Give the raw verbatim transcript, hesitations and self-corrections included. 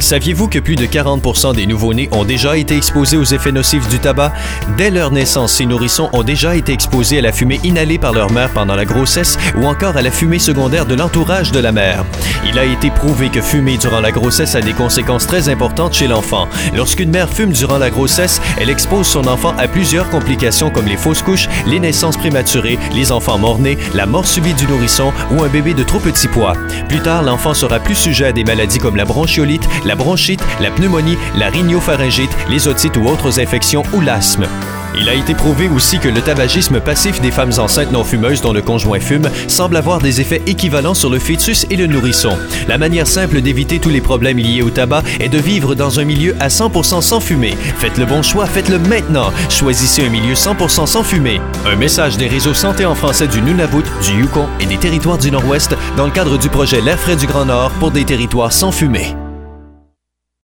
Saviez-vous que plus de quarante pour cent des nouveau-nés ont déjà été exposés aux effets nocifs du tabac? Dès leur naissance, ces nourrissons ont déjà été exposés à la fumée inhalée par leur mère pendant la grossesse ou encore à la fumée secondaire de l'entourage de la mère. Il a été prouvé que fumer durant la grossesse a des conséquences très importantes chez l'enfant. Lorsqu'une mère fume durant la grossesse, elle expose son enfant à plusieurs complications comme les fausses couches, les naissances prématurées, les enfants mort-nés, la mort subite du nourrisson ou un bébé de trop petit poids. Plus tard, l'enfant sera plus sujet à des maladies comme la bronchiolite, la bronchite, la pneumonie, la rhinopharyngite, les otites ou autres infections ou l'asthme. Il a été prouvé aussi que le tabagisme passif des femmes enceintes non fumeuses dont le conjoint fume semble avoir des effets équivalents sur le fœtus et le nourrisson. La manière simple d'éviter tous les problèmes liés au tabac est de vivre dans un milieu à cent pour cent sans fumée. Faites le bon choix, faites-le maintenant. Choisissez un milieu cent pour cent sans fumée. Un message des réseaux Santé en français du Nunavut, du Yukon et des territoires du Nord-Ouest dans le cadre du projet L'air frais du Grand Nord pour des territoires sans fumée.